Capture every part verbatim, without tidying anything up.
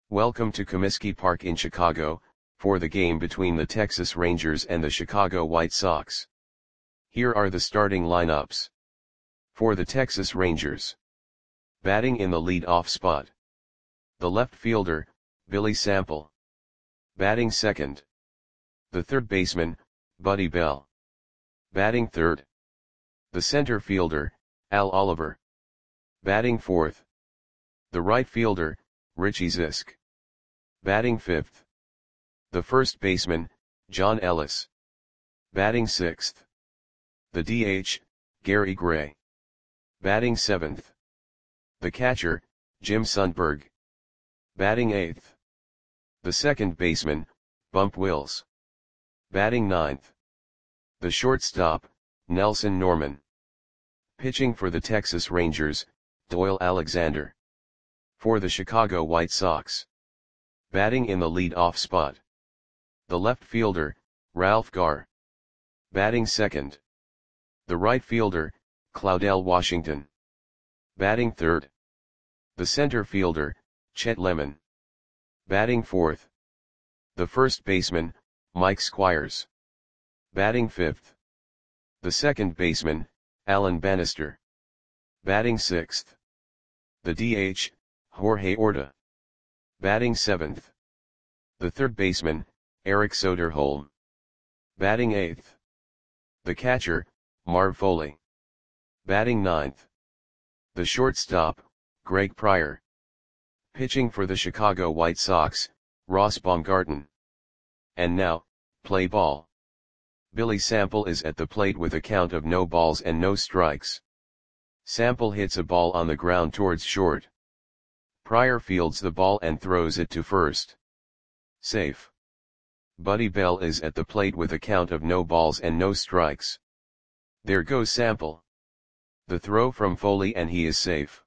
Welcome to Comiskey Park in Chicago, for the game between the Texas Rangers and the Chicago White Sox. Here are the starting lineups. For the Texas Rangers. Batting in the lead-off spot. The left fielder, Billy Sample. Batting second. The third baseman, Buddy Bell. Batting third. The center fielder, Al Oliver. Batting fourth. The right fielder, Richie Zisk. Batting fifth. The first baseman, John Ellis. Batting sixth. The D H, Gary Gray. Batting seventh. The catcher, Jim Sundberg. Batting eighth. The second baseman, Bump Wills. Batting ninth. The shortstop, Nelson Norman. Pitching for the Texas Rangers, Doyle Alexander. For the Chicago White Sox. Batting in the lead-off spot. The left fielder, Ralph Garr. Batting second. The right fielder, Claudell Washington. Batting third. The center fielder, Chet Lemon. Batting fourth. The first baseman, Mike Squires. Batting fifth. The second baseman, Alan Bannister. Batting sixth. The D H, Jorge Orta. Batting seventh. The third baseman, Eric Soderholm. Batting eighth. The catcher, Marv Foley. Batting ninth. The shortstop, Greg Pryor. Pitching for the Chicago White Sox, Ross Baumgarten. And now, play ball. Billy Sample is at the plate with a count of no balls and no strikes. Sample hits a ball on the ground towards short. Pryor fields the ball and throws it to first. Safe. Buddy Bell is at the plate with a count of no balls and no strikes. There goes Sample. The throw from Foley and he is safe.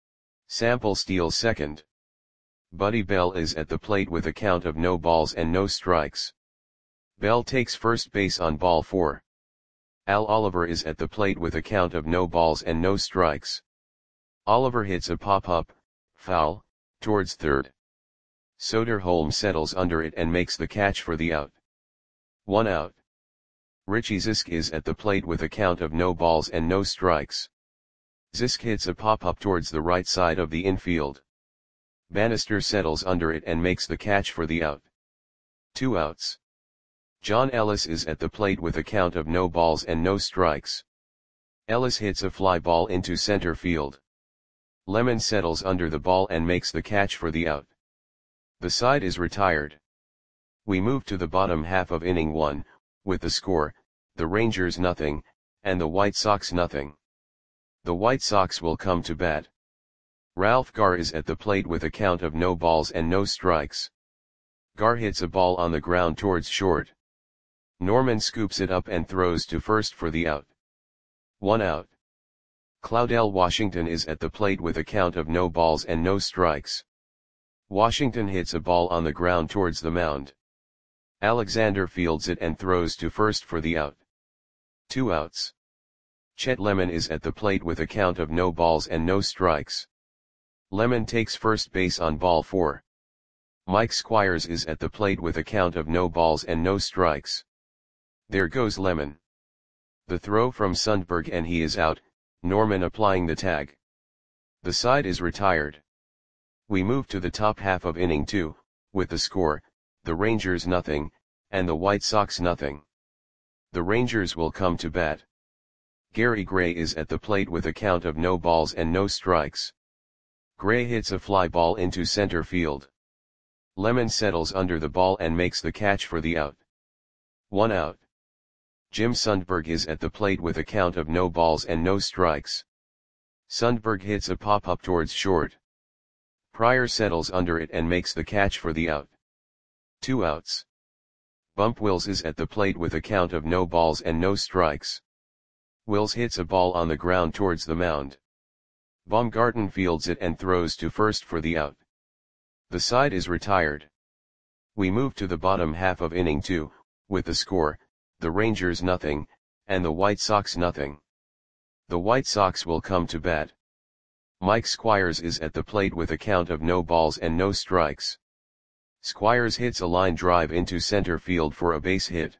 Sample steals second. Buddy Bell is at the plate with a count of no balls and no strikes. Bell takes first base on ball four. Al Oliver is at the plate with a count of no balls and no strikes. Oliver hits a pop-up, foul, towards third. Soderholm settles under it and makes the catch for the out. One out. Richie Zisk is at the plate with a count of no balls and no strikes. Zisk hits a pop-up towards the right side of the infield. Bannister settles under it and makes the catch for the out. Two outs. John Ellis is at the plate with a count of no balls and no strikes. Ellis hits a fly ball into center field. Lemon settles under the ball and makes the catch for the out. The side is retired. We move to the bottom half of inning one, with the score, the Rangers nothing, and the White Sox nothing. The White Sox will come to bat. Ralph Garr is at the plate with a count of no balls and no strikes. Garr hits a ball on the ground towards short. Norman scoops it up and throws to first for the out. One out. Claudell Washington is at the plate with a count of no balls and no strikes. Washington hits a ball on the ground towards the mound. Alexander fields it and throws to first for the out. Two outs. Chet Lemon is at the plate with a count of no balls and no strikes. Lemon takes first base on ball four. Mike Squires is at the plate with a count of no balls and no strikes. There goes Lemon. The throw from Sundberg and he is out, Norman applying the tag. The side is retired. We move to the top half of inning two, with the score, the Rangers nothing, and the White Sox nothing. The Rangers will come to bat. Gary Gray is at the plate with a count of no balls and no strikes. Gray hits a fly ball into center field. Lemon settles under the ball and makes the catch for the out. One out. Jim Sundberg is at the plate with a count of no balls and no strikes. Sundberg hits a pop-up towards short. Pryor settles under it and makes the catch for the out. Two outs. Bump Wills is at the plate with a count of no balls and no strikes. Wills hits a ball on the ground towards the mound. Baumgarten fields it and throws to first for the out. The side is retired. We move to the bottom half of inning two, with the score, the Rangers nothing, and the White Sox nothing. The White Sox will come to bat. Mike Squires is at the plate with a count of no balls and no strikes. Squires hits a line drive into center field for a base hit.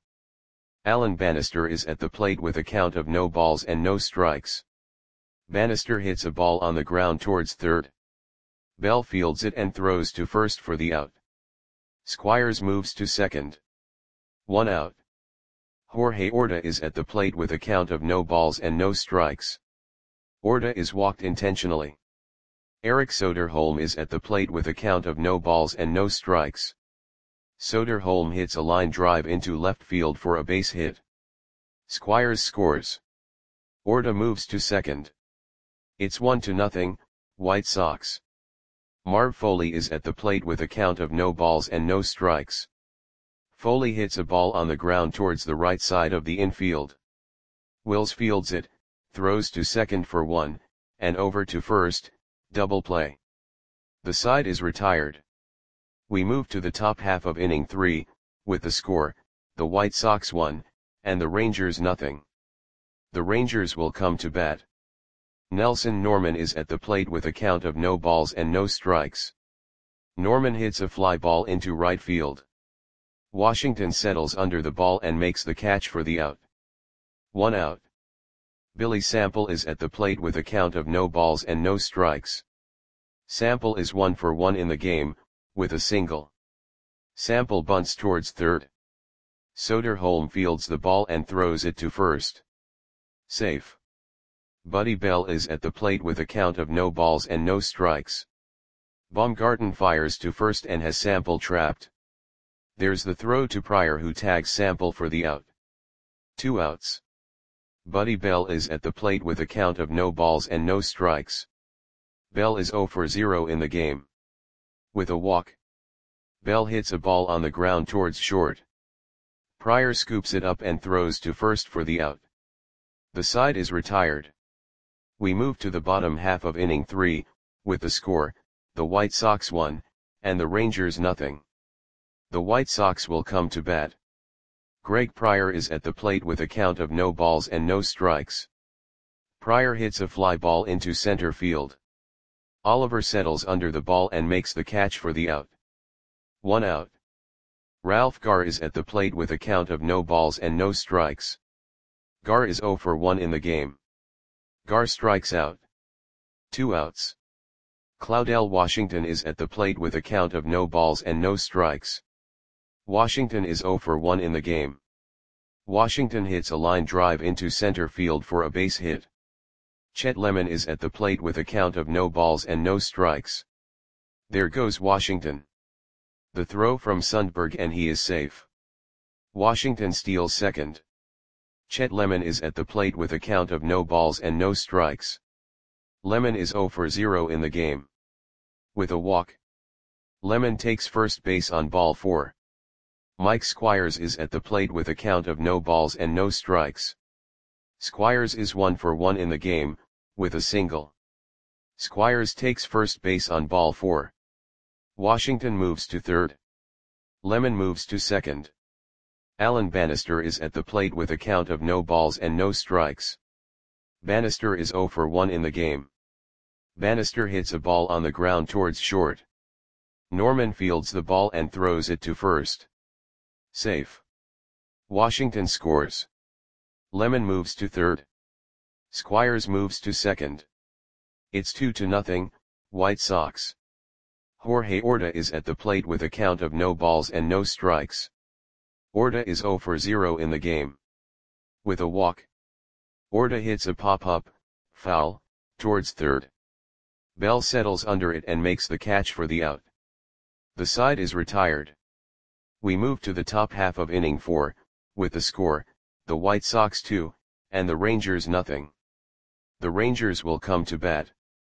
Alan Bannister is at the plate with a count of no balls and no strikes. Bannister hits a ball on the ground towards third. Bell fields it and throws to first for the out. Squires moves to second. One out. Jorge Orta is at the plate with a count of no balls and no strikes. Orta is walked intentionally. Eric Soderholm is at the plate with a count of no balls and no strikes. Soderholm hits a line drive into left field for a base hit. Squires scores. Orta moves to second. It's one to nothing, White Sox. Marv Foley is at the plate with a count of no balls and no strikes. Foley hits a ball on the ground towards the right side of the infield. Wills fields it, throws to second for one, and over to first, double play. The side is retired. We move to the top half of inning three, with the score, the White Sox one, and the Rangers nothing. The Rangers will come to bat. Nelson Norman is at the plate with a count of no balls and no strikes. Norman hits a fly ball into right field. Washington settles under the ball and makes the catch for the out. One out. Billy Sample is at the plate with a count of no balls and no strikes. Sample is one for one in the game, with a single. Sample bunts towards third. Soderholm fields the ball and throws it to first. Safe. Buddy Bell is at the plate with a count of no balls and no strikes. Baumgarten fires to first and has Sample trapped. There's the throw to Pryor, who tags Sample for the out. Two outs. Buddy Bell is at the plate with a count of no balls and no strikes. Bell is zero for zero in the game. With a walk. Bell hits a ball on the ground towards short. Pryor scoops it up and throws to first for the out. The side is retired. We move to the bottom half of inning three, with the score, the White Sox one, and the Rangers nothing. The White Sox will come to bat. Greg Pryor is at the plate with a count of no balls and no strikes. Pryor hits a fly ball into center field. Oliver settles under the ball and makes the catch for the out. One out. Ralph Garr is at the plate with a count of no balls and no strikes. Garr is zero for one in the game. Garr strikes out. Two outs. Claudel Washington is at the plate with a count of no balls and no strikes. Washington is zero for one in the game. Washington hits a line drive into center field for a base hit. Chet Lemon is at the plate with a count of no balls and no strikes. There goes Washington. The throw from Sundberg and he is safe. Washington steals second. Chet Lemon is at the plate with a count of no balls and no strikes. Lemon is zero for zero in the game. With a walk. Lemon takes first base on ball four. Mike Squires is at the plate with a count of no balls and no strikes. Squires is one for one in the game, with a single. Squires takes first base on ball four. Washington moves to third. Lemon moves to second. Alan Bannister is at the plate with a count of no balls and no strikes. Bannister is zero for one in the game. Bannister hits a ball on the ground towards short. Norman fields the ball and throws it to first. Safe. Washington scores. Lemon moves to third. Squires moves to second. It's two to nothing, White Sox. Jorge Orta is at the plate with a count of no balls and no strikes. Orta is zero for zero in the game. With a walk. Orta hits a pop-up, foul, towards third. Bell settles under it and makes the catch for the out. The side is retired. We move to the top half of inning four, with the score, the White Sox two, and the Rangers nothing. The Rangers will come to bat.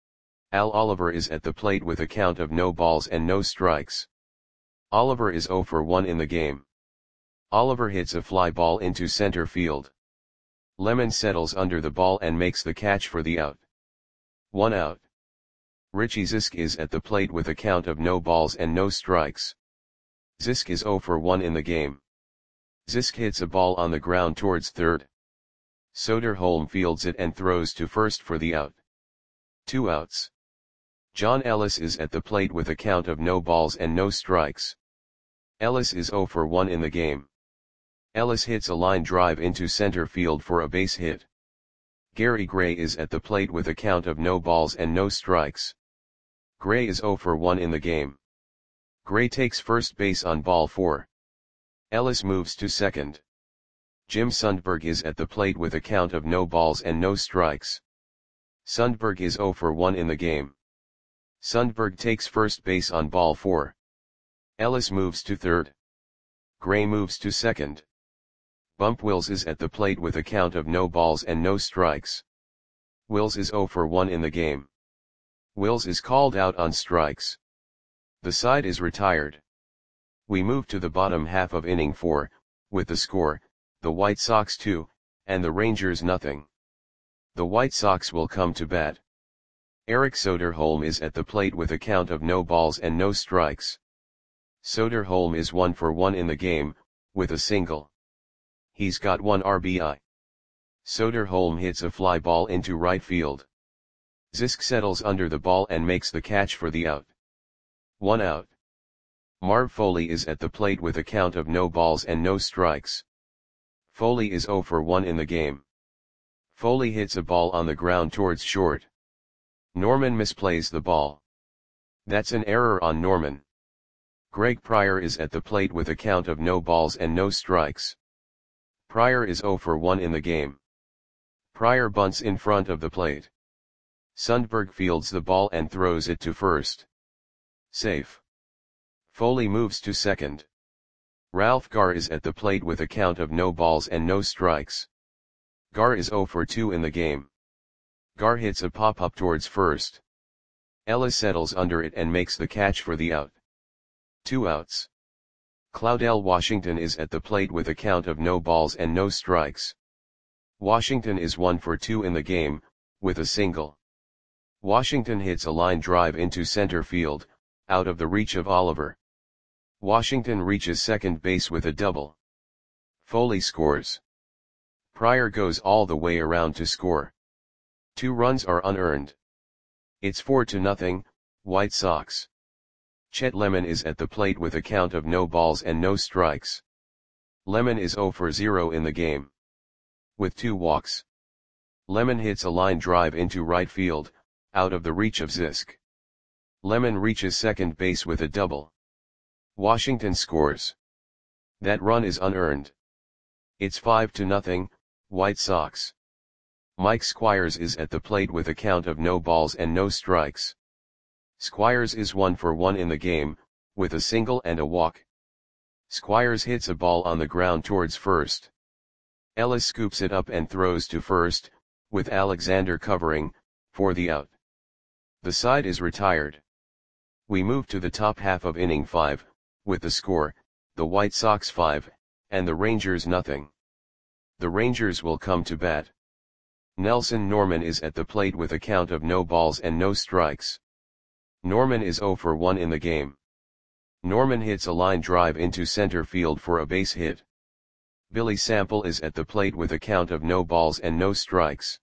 Al Oliver is at the plate with a count of no balls and no strikes. Oliver is zero for one in the game. Oliver hits a fly ball into center field. Lemon settles under the ball and makes the catch for the out. One out. Richie Zisk is at the plate with a count of no balls and no strikes. Zisk is zero for one in the game. Zisk hits a ball on the ground towards third. Soderholm fields it and throws to first for the out. Two outs. John Ellis is at the plate with a count of no balls and no strikes. Ellis is zero for one in the game. Ellis hits a line drive into center field for a base hit. Gary Gray is at the plate with a count of no balls and no strikes. Gray is zero for one in the game. Gray takes first base on ball four. Ellis moves to second. Jim Sundberg is at the plate with a count of no balls and no strikes. Sundberg is zero for one in the game. Sundberg takes first base on ball four. Ellis moves to third. Gray moves to second. Bump Wills is at the plate with a count of no balls and no strikes. Wills is zero for one in the game. Wills is called out on strikes. The side is retired. We move to the bottom half of inning four, with the score, the White Sox two, and the Rangers nothing. The White Sox will come to bat. Eric Soderholm is at the plate with a count of no balls and no strikes. Soderholm is one for one in the game, with a single. He's got one R B I. Soderholm hits a fly ball into right field. Zisk settles under the ball and makes the catch for the out. One out. Marv Foley is at the plate with a count of no balls and no strikes. Foley is zero for one in the game. Foley hits a ball on the ground towards short. Norman misplays the ball. That's an error on Norman. Greg Pryor is at the plate with a count of no balls and no strikes. Pryor is zero for one in the game. Pryor bunts in front of the plate. Sundberg fields the ball and throws it to first. Safe. Foley moves to second. Ralph Garr is at the plate with a count of no balls and no strikes. Garr is zero for two in the game. Garr hits a pop-up towards first. Ellis settles under it and makes the catch for the out. Two outs. Claudell Washington is at the plate with a count of no balls and no strikes. Washington is one for two in the game, with a single. Washington hits a line drive into center field, out of the reach of Oliver. Washington reaches second base with a double. Foley scores. Pryor goes all the way around to score. Two runs are unearned. It's four to nothing, White Sox. Chet Lemon is at the plate with a count of no balls and no strikes. Lemon is zero for zero in the game. With two walks. Lemon hits a line drive into right field, out of the reach of Zisk. Lemon reaches second base with a double. Washington scores. That run is unearned. It's five to nothing, White Sox. Mike Squires is at the plate with a count of no balls and no strikes. Squires is one for one in the game, with a single and a walk. Squires hits a ball on the ground towards first. Ellis scoops it up and throws to first, with Alexander covering, for the out. The side is retired. We move to the top half of inning five, with the score, the White Sox five, and the Rangers nothing. The Rangers will come to bat. Nelson Norman is at the plate with a count of no balls and no strikes. Norman is zero for one in the game. Norman hits a line drive into center field for a base hit. Billy Sample is at the plate with a count of no balls and no strikes.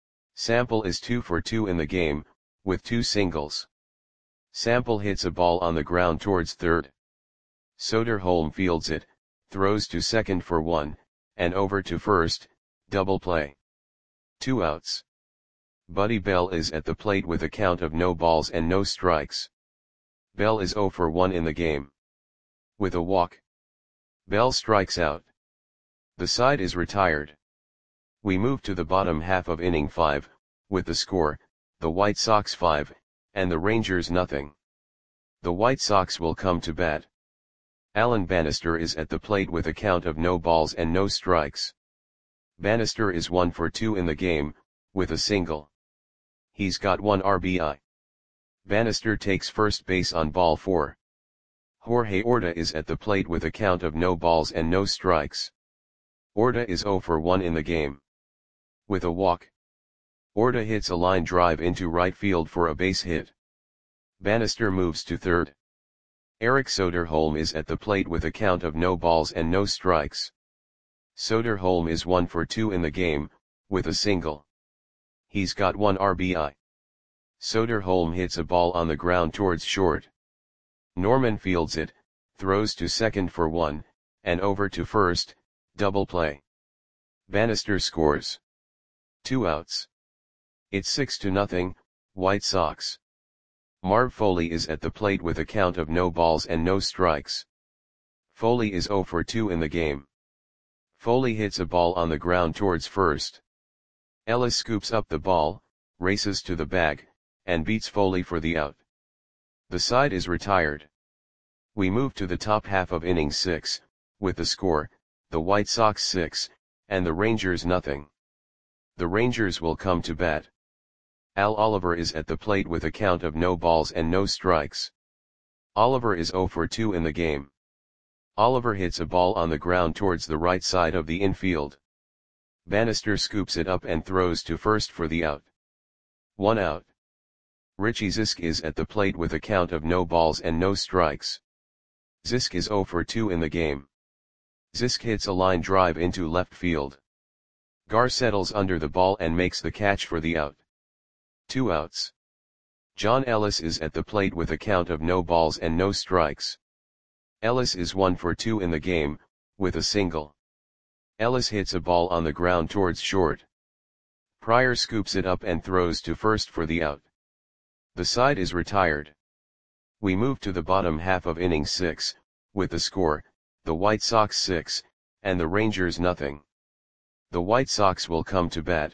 Sample is two for two in the game, with two singles. Sample hits a ball on the ground towards third. Soderholm fields it, throws to second for one, and over to first, double play. Two outs. Buddy Bell is at the plate with a count of no balls and no strikes. Bell is zero for one in the game. With a walk. Bell strikes out. The side is retired. We move to the bottom half of inning five, with the score, the White Sox five, and the Rangers nothing. The White Sox will come to bat. Alan Bannister is at the plate with a count of no balls and no strikes. Bannister is one for two in the game, with a single. He's got one R B I. Bannister takes first base on ball four. Jorge Orta is at the plate with a count of no balls and no strikes. Orta is zero for one in the game. With a walk. Orta hits a line drive into right field for a base hit. Bannister moves to third. Eric Soderholm is at the plate with a count of no balls and no strikes. Soderholm is one for two in the game, with a single. He's got one R B I. Soderholm hits a ball on the ground towards short. Norman fields it, throws to second for one, and over to first, double play. Bannister scores. Two outs. It's six to nothing, White Sox. Marv Foley is at the plate with a count of no balls and no strikes. Foley is oh for two in the game. Foley hits a ball on the ground towards first. Ellis scoops up the ball, races to the bag, and beats Foley for the out. The side is retired. We move to the top half of inning six, with the score, the White Sox six, and the Rangers nothing. The Rangers will come to bat. Al Oliver is at the plate with a count of no balls and no strikes. Oliver is oh for two in the game. Oliver hits a ball on the ground towards the right side of the infield. Bannister scoops it up and throws to first for the out. One out. Richie Zisk is at the plate with a count of no balls and no strikes. Zisk is oh for two in the game. Zisk hits a line drive into left field. Gar settles under the ball and makes the catch for the out. Two outs. John Ellis is at the plate with a count of no balls and no strikes. Ellis is one for two in the game, with a single. Ellis hits a ball on the ground towards short. Pryor scoops it up and throws to first for the out. The side is retired. We move to the bottom half of inning six, with the score, the White Sox six, and the Rangers nothing. The White Sox will come to bat.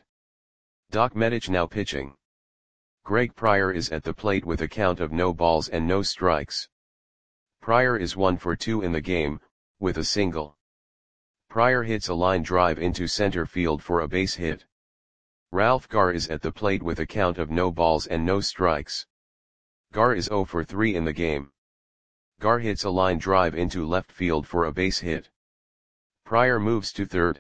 Doc Medich now pitching. Greg Pryor is at the plate with a count of no balls and no strikes. Pryor is one for two in the game, with a single. Pryor hits a line drive into center field for a base hit. Ralph Gar is at the plate with a count of no balls and no strikes. Gar is oh for three in the game. Gar hits a line drive into left field for a base hit. Pryor moves to third.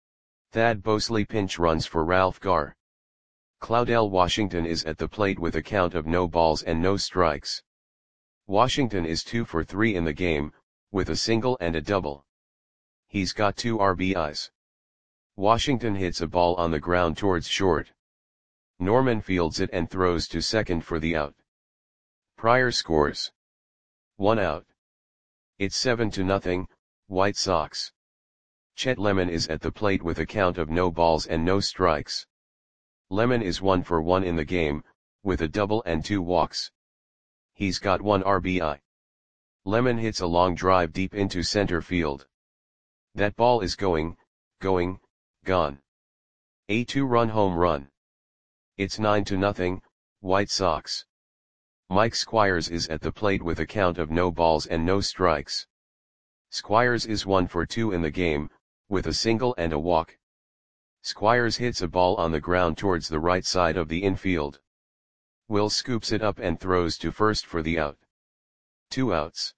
Thad Bosley pinch runs for Ralph Gar. Claudell Washington is at the plate with a count of no balls and no strikes. Washington is two for three in the game, with a single and a double. He's got two R B Is. Washington hits a ball on the ground towards short. Norman fields it and throws to second for the out. Pryor scores. One out. It's seven to nothing, White Sox. Chet Lemon is at the plate with a count of no balls and no strikes. Lemon is one for one in the game, with a double and two walks. He's got one R B I. Lemon hits a long drive deep into center field. That ball is going, going, gone. A two-run home run. It's nine to nothing, White Sox. Mike Squires is at the plate with a count of no balls and no strikes. Squires is one for two in the game, with a single and a walk. Squires hits a ball on the ground towards the right side of the infield. Will scoops it up and throws to first for the out. Two outs.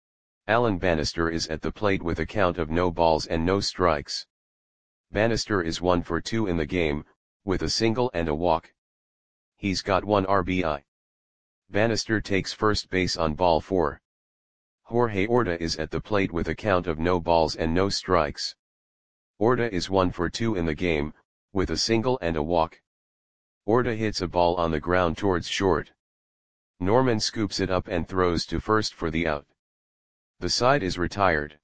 Alan Bannister is at the plate with a count of no balls and no strikes. Bannister is one for two in the game, with a single and a walk. He's got one R B I. Bannister takes first base on ball four. Jorge Orta is at the plate with a count of no balls and no strikes. Orta is one for two in the game, with a single and a walk. Orta hits a ball on the ground towards short. Norman scoops it up and throws to first for the out. The side is retired.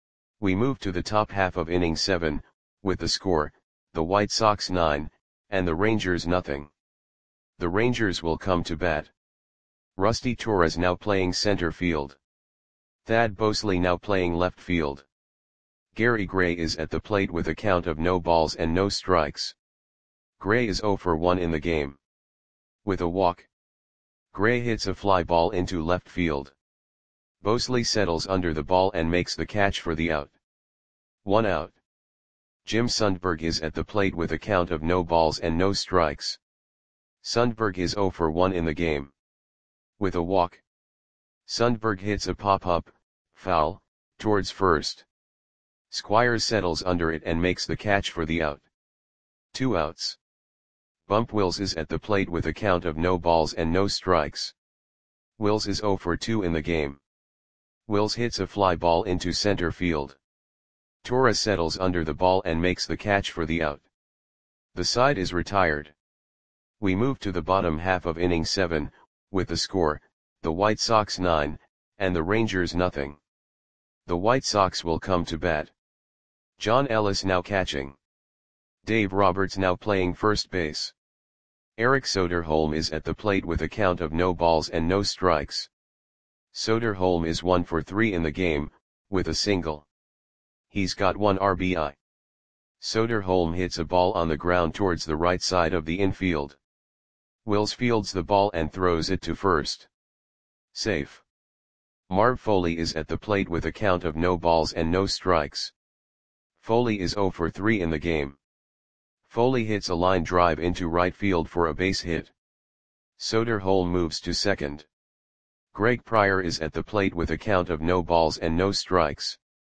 We move to the top half of inning seven, with the score, the White Sox nine, and the Rangers nothing. The Rangers will come to bat. Rusty Torres now playing center field. Thad Bosley now playing left field. Gary Gray is at the plate with a count of no balls and no strikes. Gray is oh for one in the game. With a walk. Gray hits a fly ball into left field. Bosley settles under the ball and makes the catch for the out. One out. Jim Sundberg is at the plate with a count of no balls and no strikes. Sundberg is oh for one in the game. With a walk. Sundberg hits a pop-up, foul, towards first. Squires settles under it and makes the catch for the out. Two outs. Bump Wills is at the plate with a count of no balls and no strikes. Wills is oh for two in the game. Wills hits a fly ball into center field. Torres settles under the ball and makes the catch for the out. The side is retired. We move to the bottom half of inning seven, with the score, the White Sox nine, and the Rangers nothing. The White Sox will come to bat. John Ellis now catching. Dave Roberts now playing first base. Eric Soderholm is at the plate with a count of no balls and no strikes. Soderholm is one for three in the game, with a single. He's got one R B I. Soderholm hits a ball on the ground towards the right side of the infield. Wills fields the ball and throws it to first. Safe. Marv Foley is at the plate with a count of no balls and no strikes. Foley is zero for three in the game. Foley hits a line drive into right field for a base hit. Soderholm moves to second. Greg Pryor is at the plate with a count of no balls and no strikes.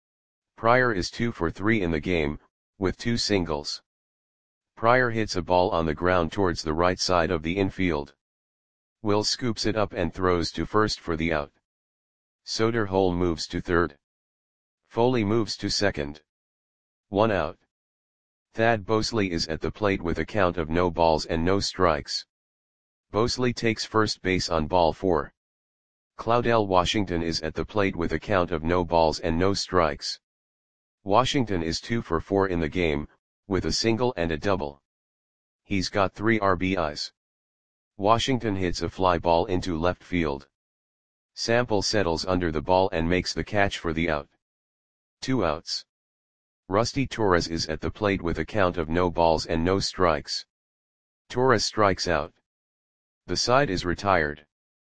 Pryor is two for three in the game, with two singles. Pryor hits a ball on the ground towards the right side of the infield. Will scoops it up and throws to first for the out. Soderholm moves to third. Foley moves to second. One out. Thad Bosley is at the plate with a count of no balls and no strikes. Bosley takes first base on ball four. Claudell Washington is at the plate with a count of no balls and no strikes. Washington is two for four in the game, with a single and a double. He's got three R B Is. Washington hits a fly ball into left field. Sample settles under the ball and makes the catch for the out. Two outs. Rusty Torres is at the plate with a count of no balls and no strikes. Torres strikes out. The side is retired.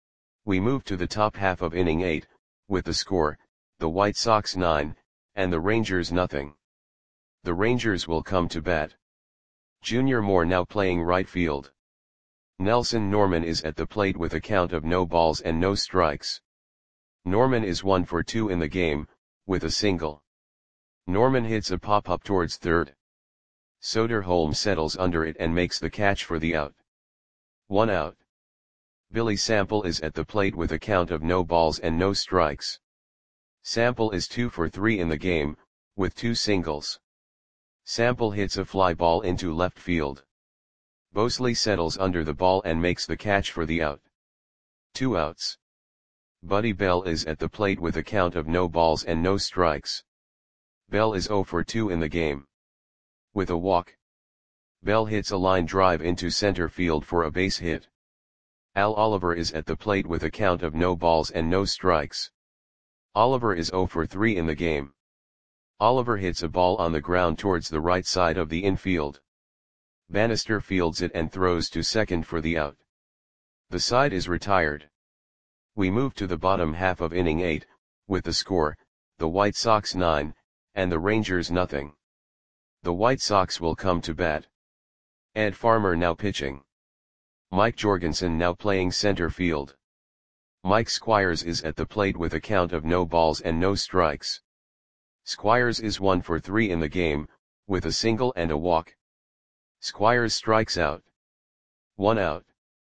We move to the top half of inning eight, with the score, the White Sox nine, and the Rangers nothing. The Rangers will come to bat. Junior Moore now playing right field. Nelson Norman is at the plate with a count of no balls and no strikes. Norman is one for two in the game, with a single. Norman hits a pop-up towards third. Soderholm settles under it and makes the catch for the out. One out. Billy Sample is at the plate with a count of no balls and no strikes. Sample is two for three in the game, with two singles. Sample hits a fly ball into left field. Bosley settles under the ball and makes the catch for the out. Two outs. Buddy Bell is at the plate with a count of no balls and no strikes. Bell is zero for two in the game. With a walk. Bell hits a line drive into center field for a base hit. Al Oliver is at the plate with a count of no balls and no strikes. Oliver is zero for three in the game. Oliver hits a ball on the ground towards the right side of the infield. Bannister fields it and throws to second for the out. The side is retired. We move to the bottom half of inning eight, with the score, the White Sox nine, and the Rangers nothing. The White Sox will come to bat. Ed Farmer now pitching. Mike Jorgensen now playing center field. Mike Squires is at the plate with a count of no balls and no strikes. Squires is one for three in the game, with a single and a walk. Squires strikes out. One out.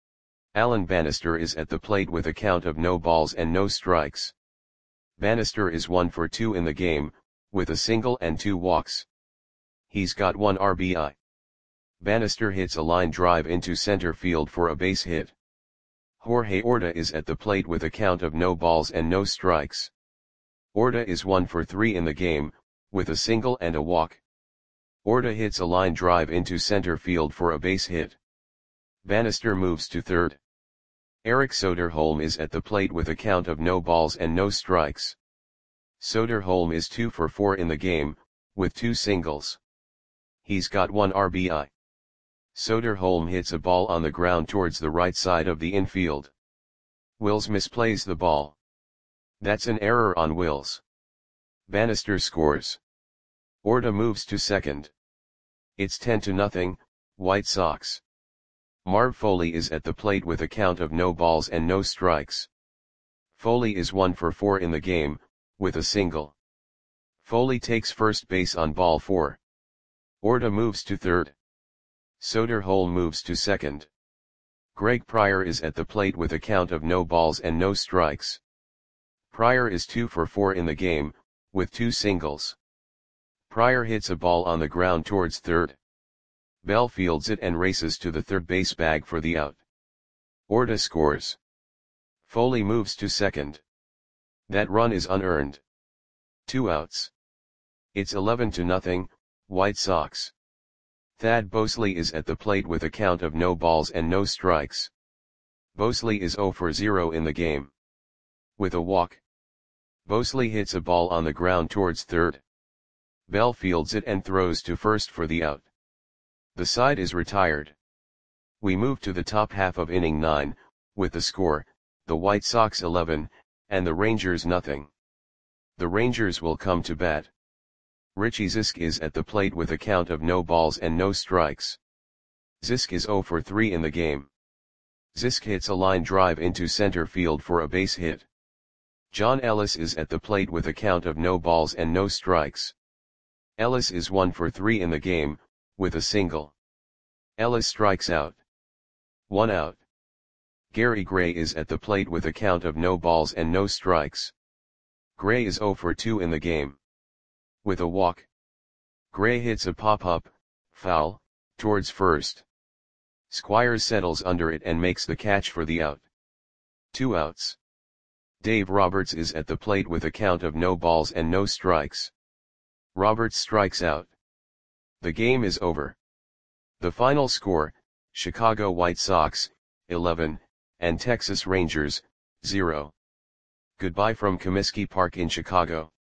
Alan Bannister is at the plate with a count of no balls and no strikes. Bannister is one for two in the game, with a single and two walks. He's got one R B I. Bannister hits a line drive into center field for a base hit. Jorge Orta is at the plate with a count of no balls and no strikes. Orta is one for three in the game, with a single and a walk. Orta hits a line drive into center field for a base hit. Bannister moves to third. Eric Soderholm is at the plate with a count of no balls and no strikes. Soderholm is two for four in the game, with two singles. He's got one R B I. Soderholm hits a ball on the ground towards the right side of the infield. Wills misplays the ball. That's an error on Wills. Bannister scores. Orta moves to second. It's ten to nothing, White Sox. Marv Foley is at the plate with a count of no balls and no strikes. Foley is one for four in the game, with a single. Foley takes first base on ball four. Orta moves to third. Soderholm moves to second. Greg Pryor is at the plate with a count of no balls and no strikes. Pryor is two for four in the game, with two singles. Pryor hits a ball on the ground towards third. Bell fields it and races to the third base bag for the out. Orta scores. Foley moves to second. That run is unearned. Two outs. It's eleven to nothing, White Sox. Thad Bosley is at the plate with a count of no balls and no strikes. Bosley is zero for zero in the game. With a walk, Bosley hits a ball on the ground towards third. Bell fields it and throws to first for the out. The side is retired. We move to the top half of inning nine, with the score, the White Sox eleven, and the Rangers nothing. The Rangers will come to bat. Richie Zisk is at the plate with a count of no balls and no strikes. Zisk is zero for three in the game. Zisk hits a line drive into center field for a base hit. John Ellis is at the plate with a count of no balls and no strikes. Ellis is one for three in the game, with a single. Ellis strikes out. One out. Gary Gray is at the plate with a count of no balls and no strikes. Gray is zero for two in the game. With a walk, Gray hits a pop-up, foul, towards first. Squires settles under it and makes the catch for the out. Two outs. Dave Roberts is at the plate with a count of no balls and no strikes. Roberts strikes out. The game is over. The final score, Chicago White Sox, eleven, and Texas Rangers, zero. Goodbye from Comiskey Park in Chicago.